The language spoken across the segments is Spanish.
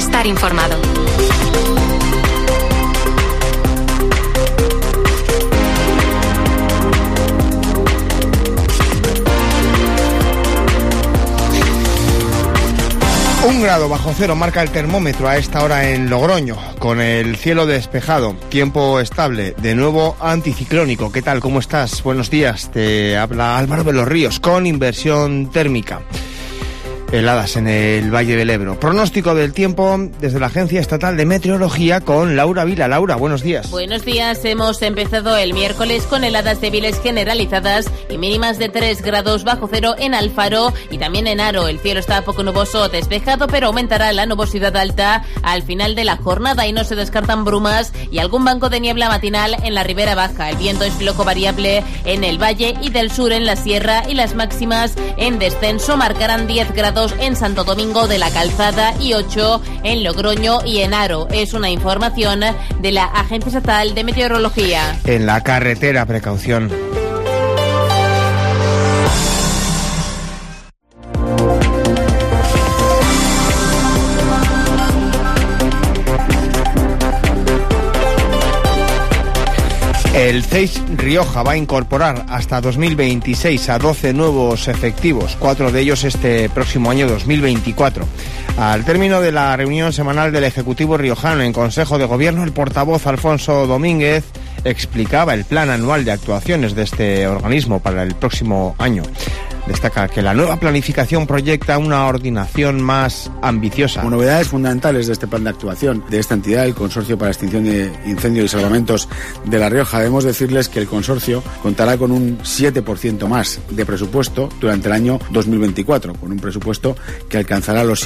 estar informado. Un grado bajo cero marca el termómetro a esta hora en Logroño, con el cielo despejado, tiempo estable, de nuevo anticiclónico. ¿Qué tal? ¿Cómo estás? Buenos días, te habla Álvaro de los Ríos, con inversión térmica. Heladas en el Valle del Ebro. Pronóstico del tiempo desde la Agencia Estatal de Meteorología con Laura Vila. Laura, buenos días. Buenos días. Hemos empezado el miércoles con heladas débiles generalizadas y mínimas de 3 grados bajo cero en Alfaro y también en Haro. El cielo está poco nuboso, despejado, pero aumentará la nubosidad alta al final de la jornada y no se descartan brumas y algún banco de niebla matinal en la Ribera Baja. El viento es flojo variable en el valle y del sur en la sierra y las máximas en descenso marcarán 10 grados en Santo Domingo de la Calzada y 8 en Logroño y en Haro. Es una información de la Agencia Estatal de Meteorología. En la carretera, precaución. El CEIS Rioja va a incorporar hasta 2026 a 12 nuevos efectivos, 4 de ellos este próximo año 2024. Al término de la reunión semanal del Ejecutivo riojano en Consejo de Gobierno, el portavoz Alfonso Domínguez explicaba el plan anual de actuaciones de este organismo para el próximo año. Destaca que la nueva planificación proyecta una ordenación más ambiciosa. Como novedades fundamentales de este plan de actuación de esta entidad, el Consorcio para la Extinción de Incendios y Salvamentos de La Rioja, debemos decirles que el consorcio contará con un 7% más de presupuesto durante el año 2024, con un presupuesto que alcanzará los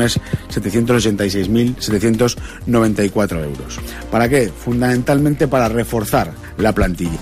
7.786.794 euros. ¿Para qué? Fundamentalmente para reforzar la plantilla.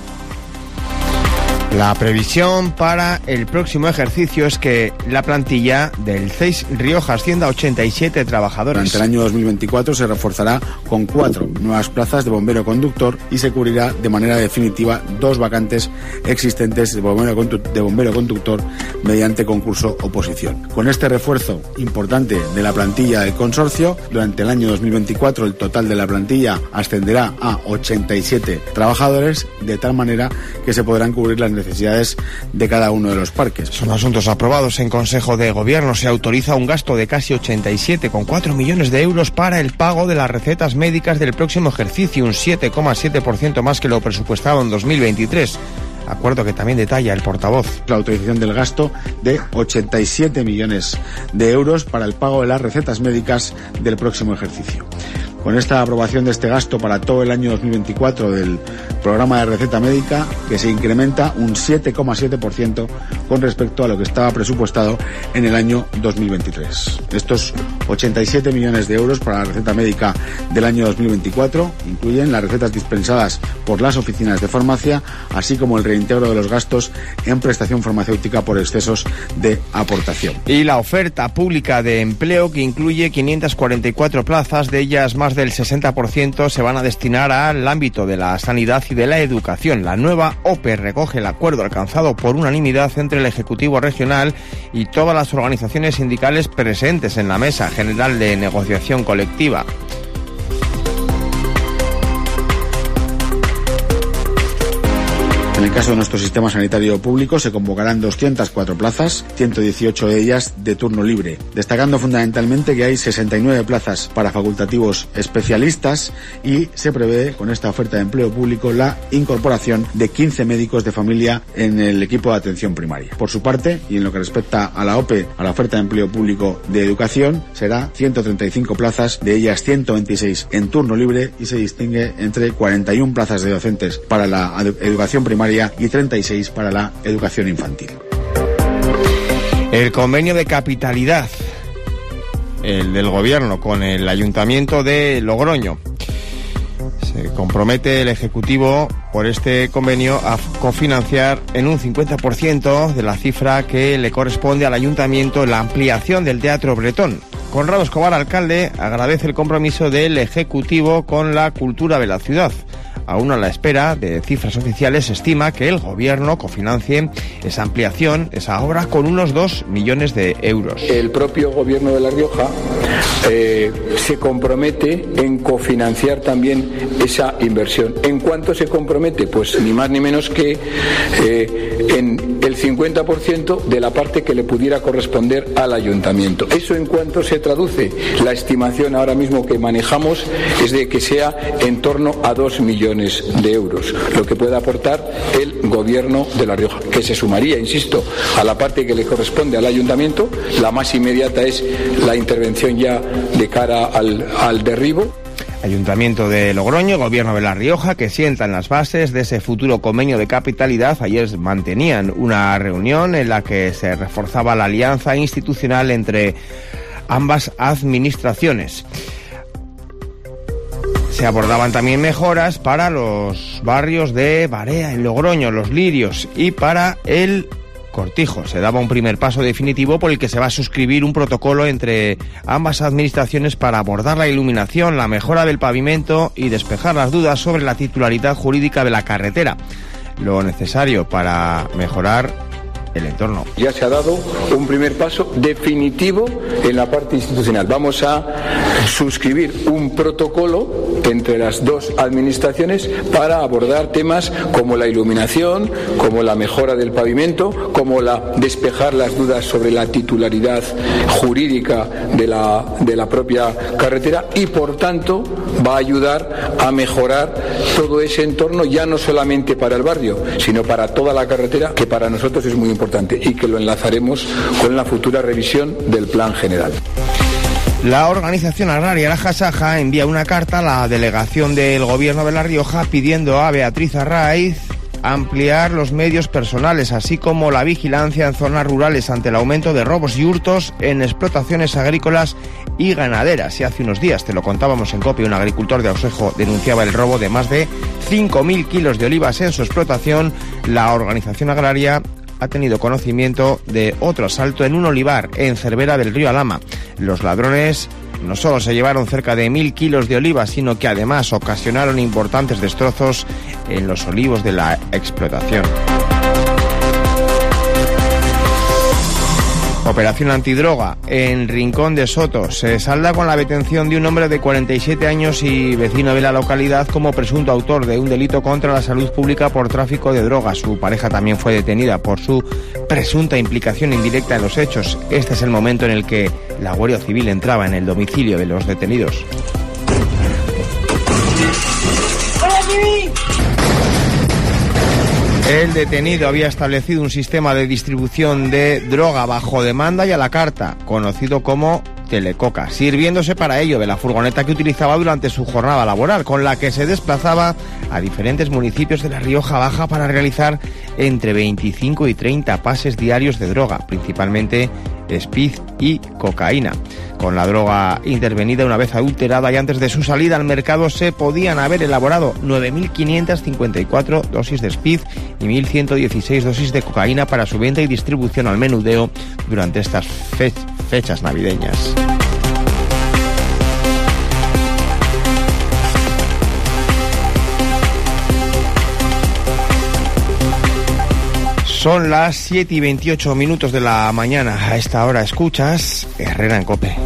La previsión para el próximo ejercicio es que la plantilla del CEIS Rioja ascienda a 87 trabajadores. Durante el año 2024 se reforzará con 4 nuevas plazas de bombero conductor y se cubrirá de manera definitiva 2 vacantes existentes de bombero conductor mediante concurso oposición. Con este refuerzo importante de la plantilla del consorcio, durante el año 2024 el total de la plantilla ascenderá a 87 trabajadores, de tal manera que se podrán cubrir las necesidades de cada uno de los parques. Son asuntos aprobados en Consejo de Gobierno. Se autoriza un gasto de casi 87,4 millones de euros para el pago de las recetas médicas del próximo ejercicio, un 7,7% más que lo presupuestado en 2023. Acuerdo que también detalla el portavoz. La autorización del gasto de 87 millones de euros para el pago de las recetas médicas del próximo ejercicio. Con esta aprobación de este gasto para todo el año 2024 del programa de receta médica, que se incrementa un 7,7% con respecto a lo que estaba presupuestado en el año 2023. Estos 87 millones de euros para la receta médica del año 2024 incluyen las recetas dispensadas por las oficinas de farmacia, así como el reintegro de los gastos en prestación farmacéutica por excesos de aportación. Y la oferta pública de empleo, que incluye 544 plazas, de ellas más del 60% se van a destinar al ámbito de la sanidad y de la educación. La nueva OPE recoge el acuerdo alcanzado por unanimidad entre el Ejecutivo Regional y todas las organizaciones sindicales presentes en la Mesa General de Negociación Colectiva. En el caso de nuestro sistema sanitario público se convocarán 204 plazas, 118 de ellas de turno libre, destacando fundamentalmente que hay 69 plazas para facultativos especialistas y se prevé con esta oferta de empleo público la incorporación de 15 médicos de familia en el equipo de atención primaria. Por su parte, y en lo que respecta a la OPE, a la oferta de empleo público de educación, será 135 plazas, de ellas 126 en turno libre, y se distingue entre 41 plazas de docentes para la educación primaria y 36 para la educación infantil. El convenio de capitalidad, el del Gobierno con el Ayuntamiento de Logroño. Se compromete el Ejecutivo por este convenio a cofinanciar en un 50% de la cifra que le corresponde al Ayuntamiento la ampliación del Teatro Bretón. Conrado Escobar, alcalde, agradece el compromiso del Ejecutivo con la cultura de la ciudad. aún a la espera de cifras oficiales, se estima que el gobierno cofinancie esa ampliación, esa obra, con unos 2 millones de euros. El propio gobierno de La Rioja se compromete en cofinanciar también esa inversión. ¿En cuánto se compromete? Pues ni más ni menos que en el 50% de la parte que le pudiera corresponder al ayuntamiento. ¿Eso en cuánto se traduce? La estimación ahora mismo que manejamos es de que sea en torno a 2 millones de euros, lo que puede aportar el gobierno de La Rioja, que se sumaría, insisto, a la parte que le corresponde al ayuntamiento. La más inmediata es la intervención ya de cara al derribo. Ayuntamiento de Logroño, Gobierno de La Rioja, que sientan las bases de ese futuro convenio de capitalidad. Ayer mantenían una reunión en la que se reforzaba la alianza institucional entre ambas administraciones. Se abordaban también mejoras para los barrios de Barea, en Logroño, Los Lirios, y para el Cortijo. Se daba un primer paso definitivo por el que se va a suscribir un protocolo entre ambas administraciones para abordar la iluminación, la mejora del pavimento y despejar las dudas sobre la titularidad jurídica de la carretera, lo necesario para mejorar el entorno. Ya se ha dado un primer paso definitivo en la parte institucional. Vamos a suscribir un protocolo entre las dos administraciones para abordar temas como la iluminación, como la mejora del pavimento, como despejar las dudas sobre la titularidad jurídica de la propia carretera, y por tanto va a ayudar a mejorar todo ese entorno, ya no solamente para el barrio, sino para toda la carretera, que para nosotros es muy importante y que lo enlazaremos con la futura revisión del Plan General. La organización agraria La Jasaja envía una carta a la delegación del Gobierno de La Rioja pidiendo a Beatriz Arraiz ampliar los medios personales, así como la vigilancia en zonas rurales ante el aumento de robos y hurtos en explotaciones agrícolas y ganaderas. Y hace unos días, te lo contábamos en COPE, un agricultor de Ausejo denunciaba el robo de más de 5.000 kilos de olivas en su explotación. La organización agraria ha tenido conocimiento de otro asalto en un olivar en Cervera del Río Alhama. Los ladrones no solo se llevaron cerca de 1.000 kilos de olivas, sino que además ocasionaron importantes destrozos en los olivos de la explotación. Operación antidroga en Rincón de Soto. Se salda con la detención de un hombre de 47 años y vecino de la localidad como presunto autor de un delito contra la salud pública por tráfico de drogas. Su pareja también fue detenida por su presunta implicación indirecta en los hechos. Este es el momento en el que la Guardia Civil entraba en el domicilio de los detenidos. El detenido había establecido un sistema de distribución de droga bajo demanda y a la carta, conocido como Telecoca, sirviéndose para ello de la furgoneta que utilizaba durante su jornada laboral, con la que se desplazaba a diferentes municipios de La Rioja Baja para realizar entre 25 y 30 pases diarios de droga, principalmente speed y cocaína. Con la droga intervenida una vez adulterada y antes de su salida al mercado, se podían haber elaborado 9.554 dosis de speed y 1.116 dosis de cocaína para su venta y distribución al menudeo durante estas fechas navideñas. Son las 7:28 de la mañana. A esta hora escuchas Herrera en COPE.